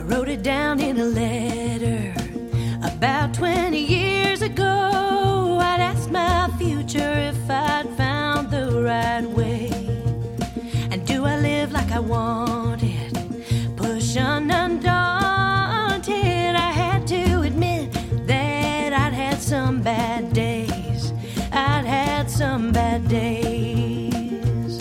wrote it down in a letter about 20 years ago. I'd asked my future if I'd found the right way. And do I live like I wanted? Push on undaunted. I had to admit that I'd had some bad days. I'd had some bad days.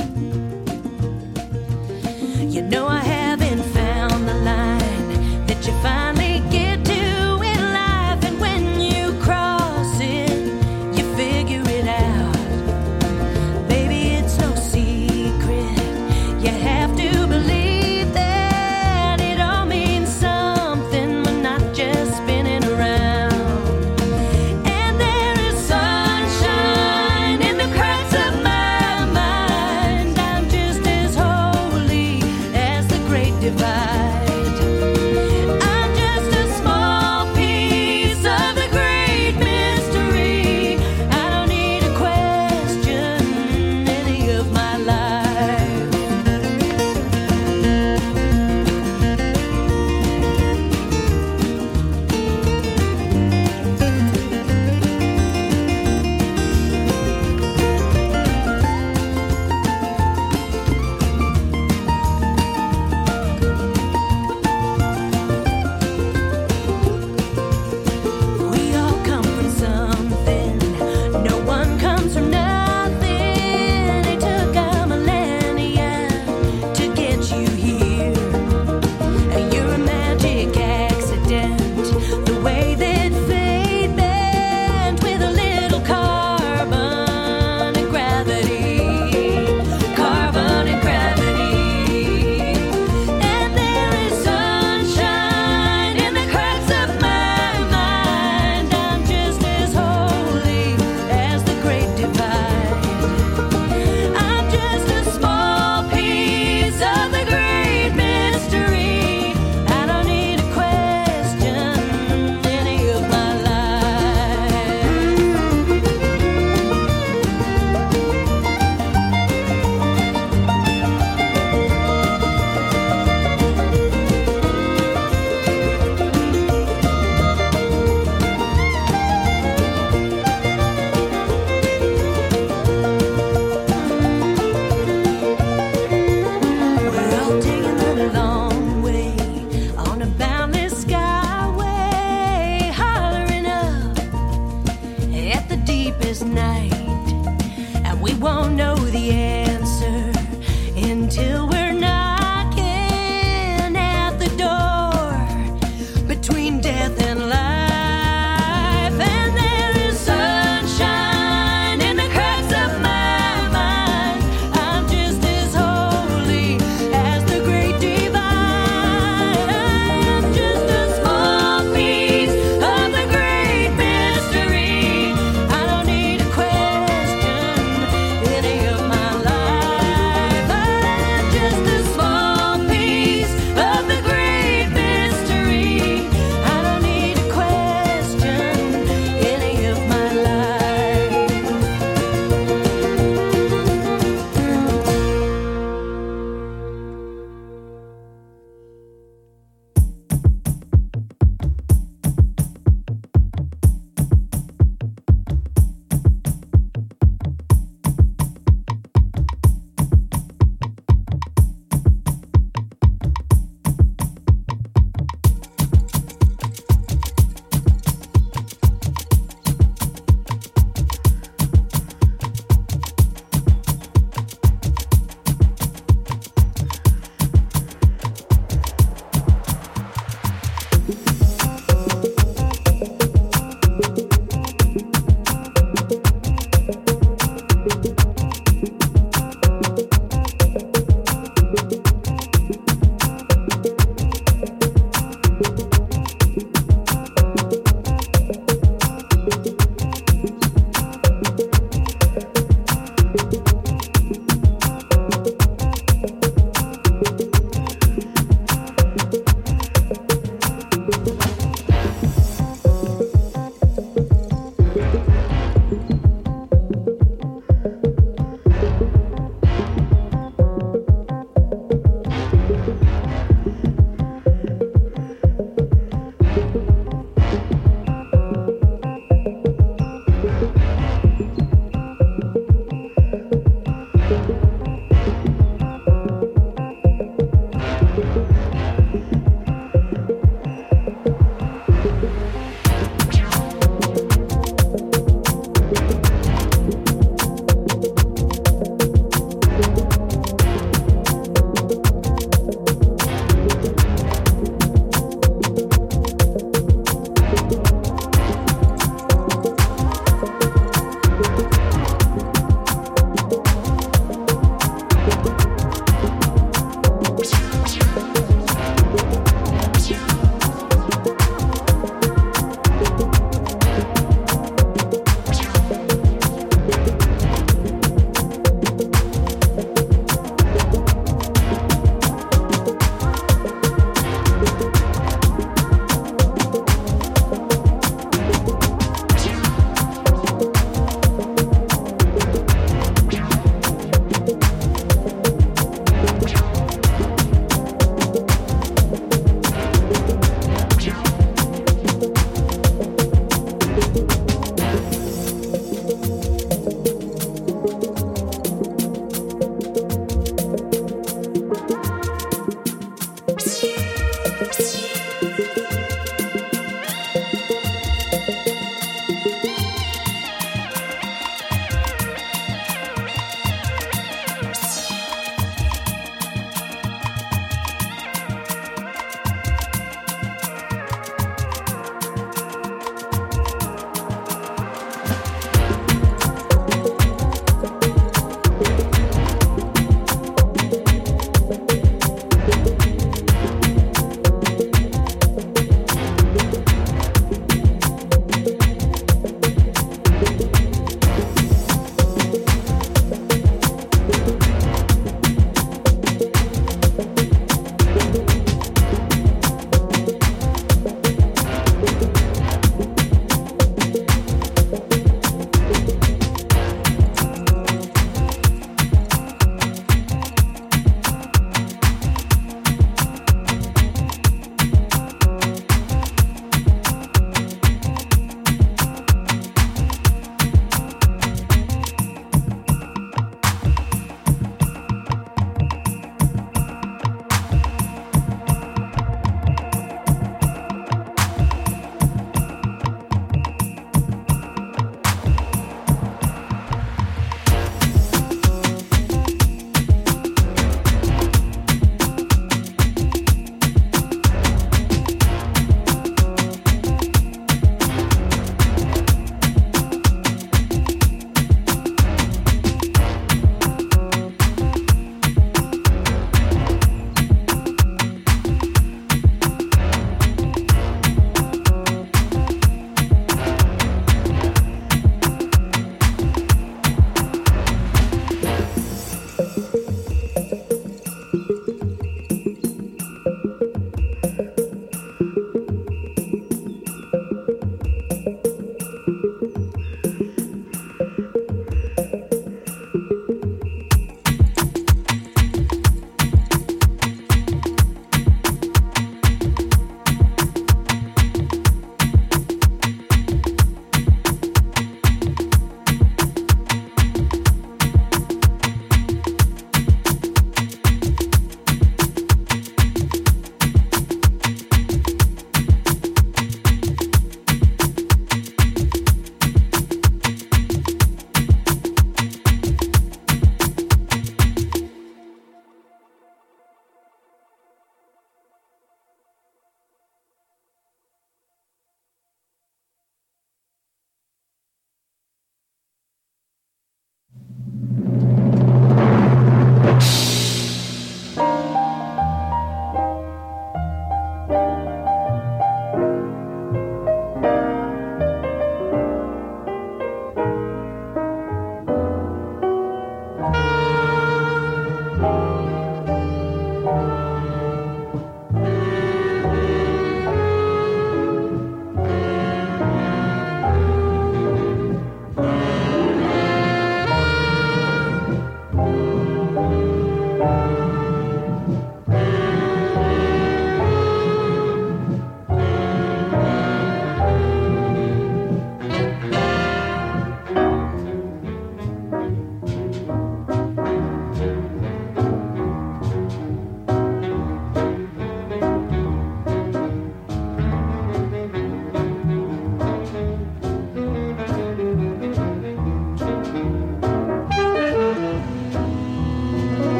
You know I haven't found the line that you finally get to in life, and when you cross it, you figure it out. Baby, it's no secret. You have to believe that it all means something. We're not just spinning around. And there is sunshine in the cracks of my mind. I'm just as holy as the Great Divide. I'm just a small piece of the great mystery. I don't need to question any of my life. We all come from something. No one comes from nothing. It took a millennia to get you here. And you're a magic accident. The way that fate bent with a little carbon and gravity. Carbon and gravity. And there is sunshine in the cracks of my mind. I'm just as holy as the Great Divide. I'm just a small piece of the great mystery. I don't need to question any of my life. We're all taking the long way on a boundless skyway, hollering up at the deepest night. And we won't know the answer until we're knocking at the door between death and life. And there is sunshine in the cracks of my mind. I'm just as holy as the Great Divide. I'm just a small piece of the great mystery. I don't need to question any of my life.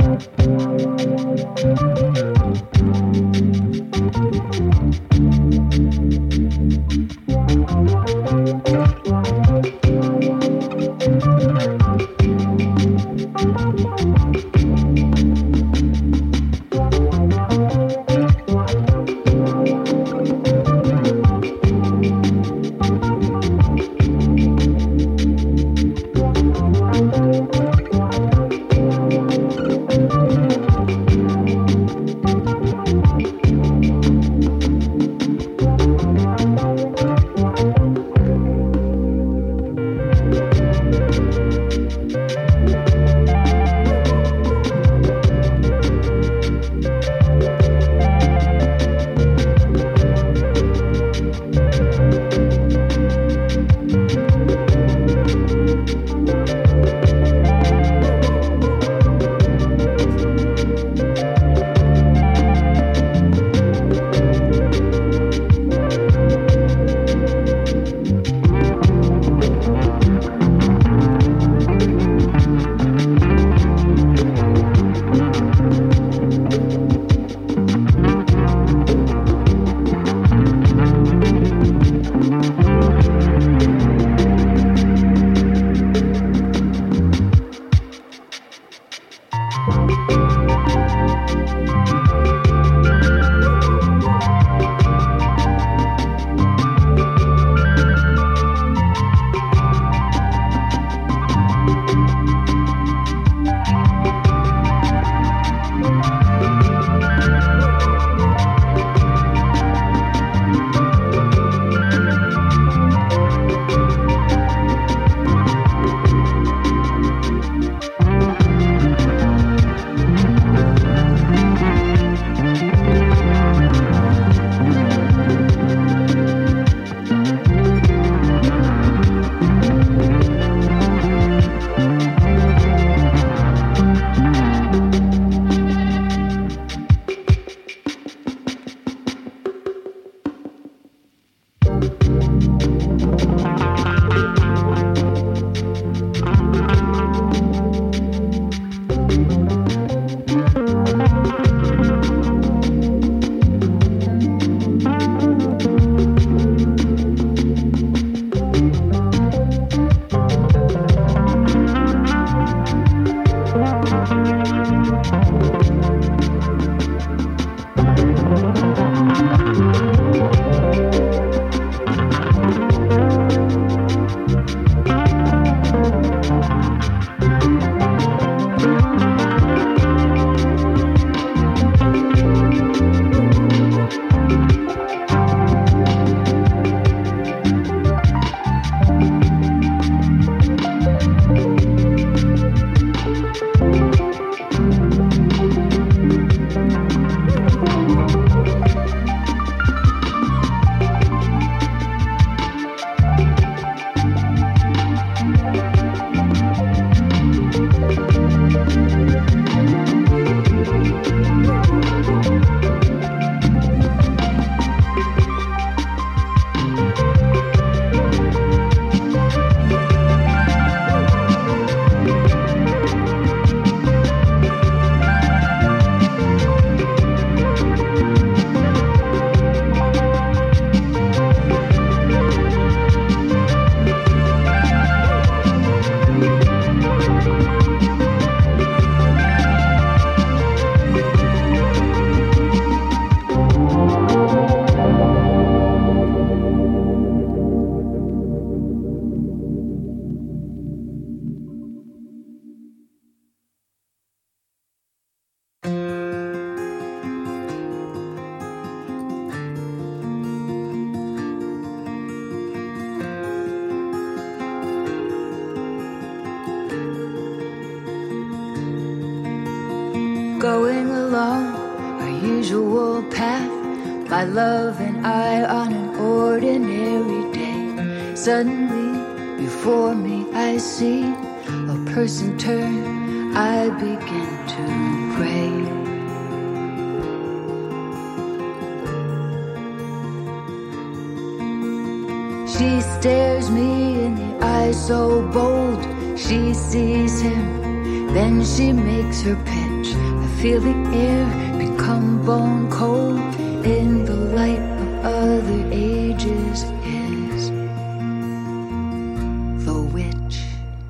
going along our usual path, my love and I on an ordinary day. Suddenly before me I see a person turn, I begin to pray. She stares me in the eye so bold, she sees him, then she makes her pitch. witch. I feel the air become bone cold in the light of other ages is the witch.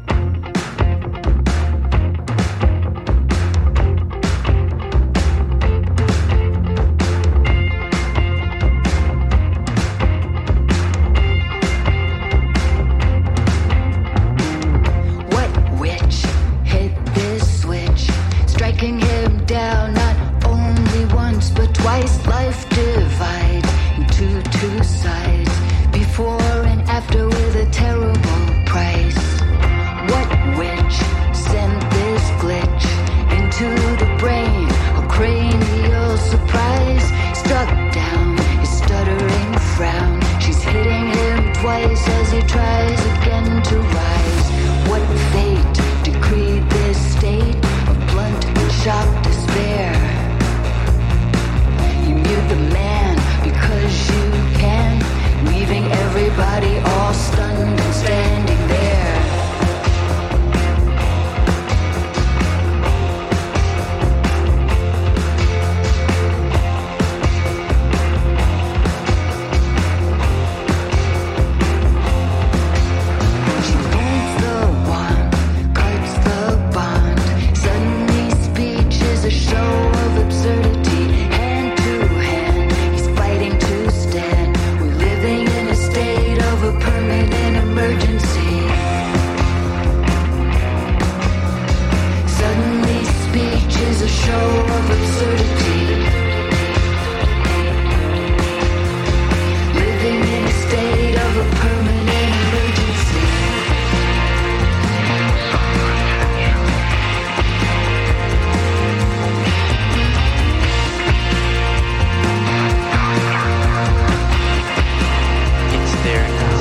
Life divides into two sides, before and after, with a terrible price. What witch sent this glitch into the brain? A cranial surprise struck down his stuttering frown. She's hitting him twice as he tries again to rise. What fate decreed this state of blunt and shocked despair? The man, because you can, leaving everybody all stunned and standing there. She pulls the wand, cuts the bond. Suddenly speech is a show of absurdity. Emergency. Suddenly speech is a show of absurdity. Living in a state of a permanent emergency. It's there now.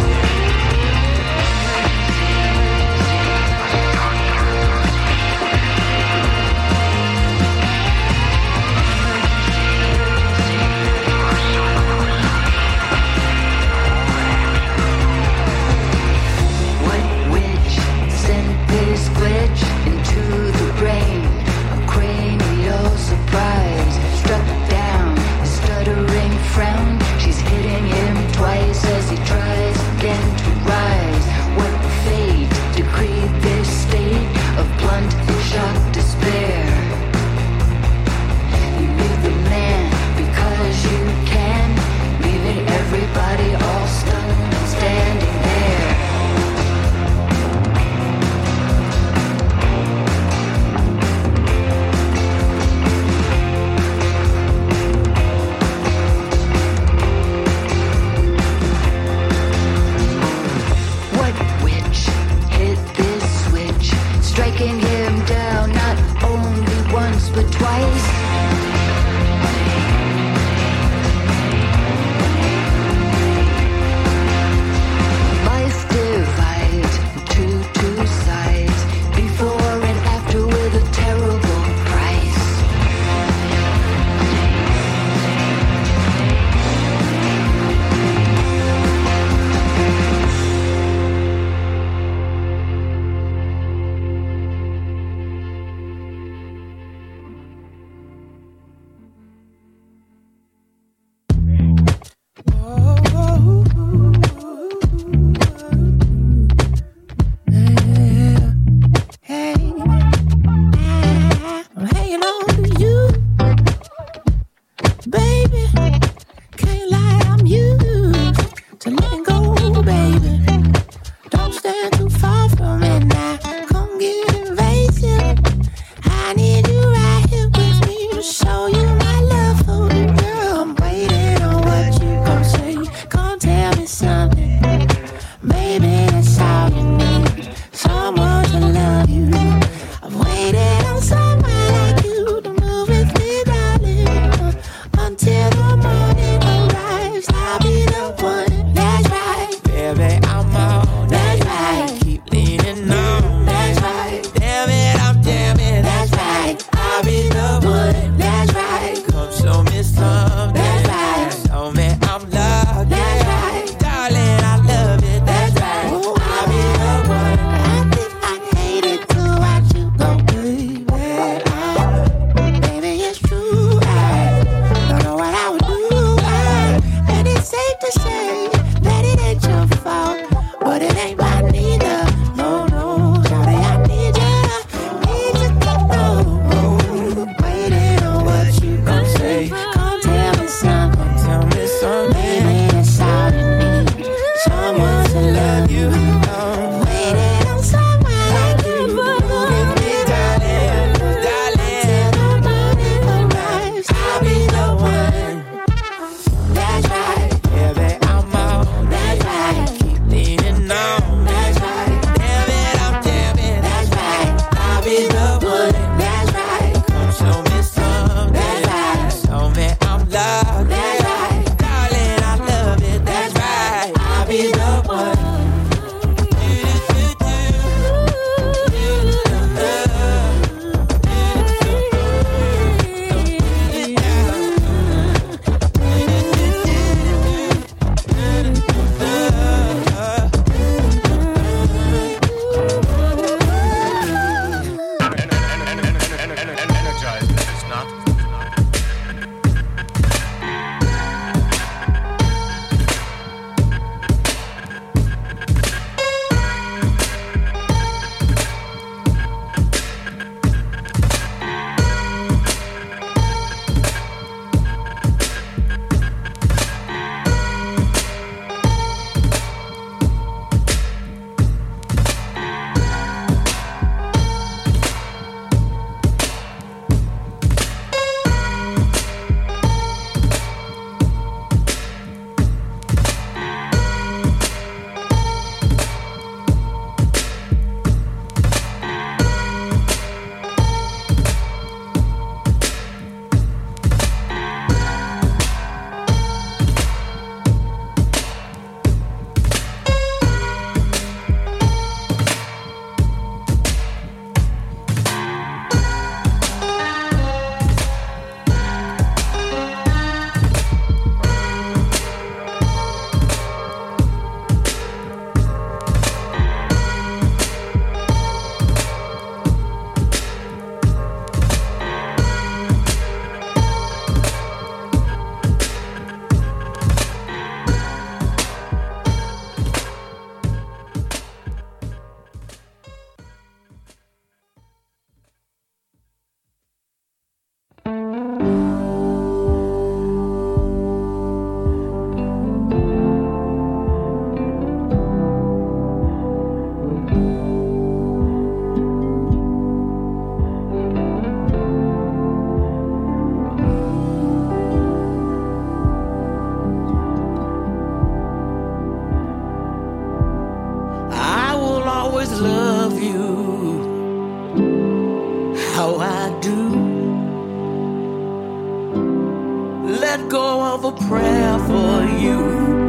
let go of a prayer for you.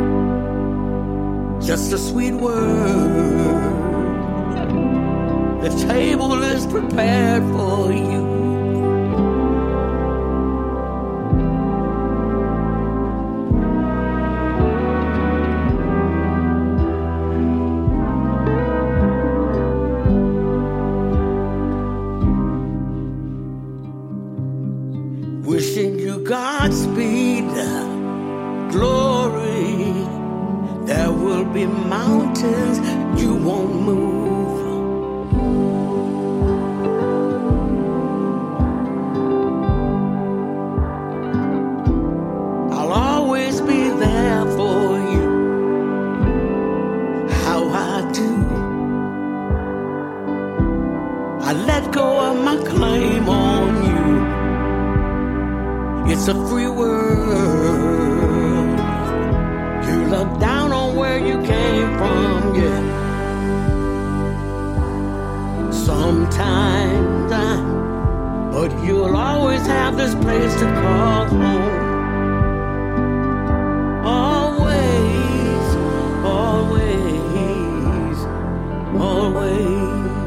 Just a sweet word. The table is prepared for you. Wishing you Godspeed, glory. There will be mountains you won't move. I'll always be there for you. How I do. I let go of my claim on you. It's a free world. You look down on where you came from, yeah. Sometimes, but you'll always have this place to call home. Always, always, always.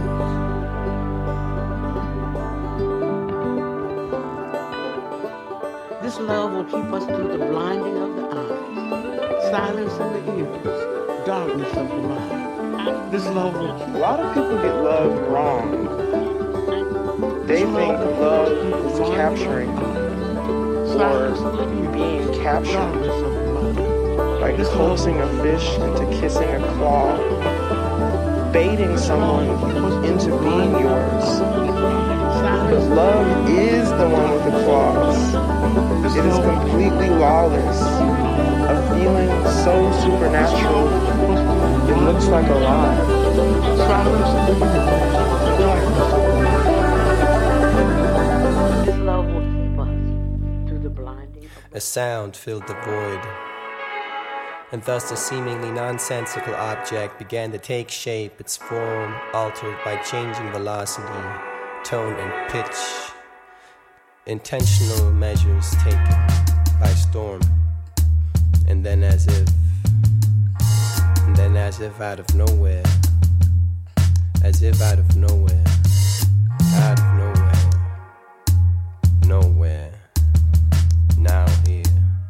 This love will keep us through the blinding of the eyes, silence in the ears, darkness of the mind. This love will keep. A lot of people get love wrong. They think love is capturing or being captured, like coaxing a fish into kissing a claw, baiting someone into being yours. But love is the one with the claws. It is completely lawless, a feeling so supernatural, it looks like a lie. This love will keep us through the blinding. A sound filled the void, and thus the seemingly nonsensical object began to take shape, its form altered by changing velocity, tone and pitch. Intentional measures taken by storm, and then as if out of nowhere, out of nowhere, nowhere, now here.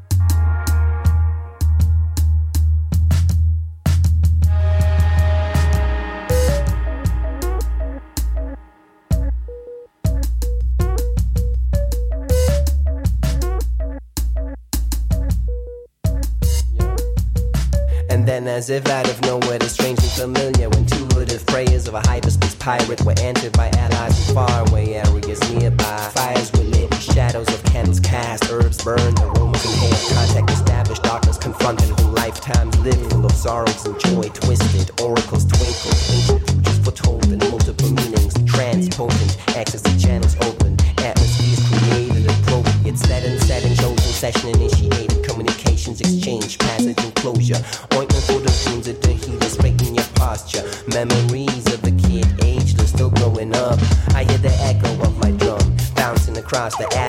And then as if out of nowhere, the strangely familiar intuitive prayers of a hyperspace pirate were answered by allies in faraway areas nearby. Fires were lit, shadows of candles cast, herbs burned, aromas inhaled, contact established, darkness confronted, whole lifetimes lived full of sorrows and joy, twisted, oracles twinkled, ancient futures foretold in multiple meanings, transpotent, access to channels open, atmospheres created, appropriate, setting, chosen, session initiated, communications exchange, passage and closure, ointment for the wounds of the healer, straightening your posture, memories of a kid, ageless, still growing up. I hear the echo of my drum bouncing across the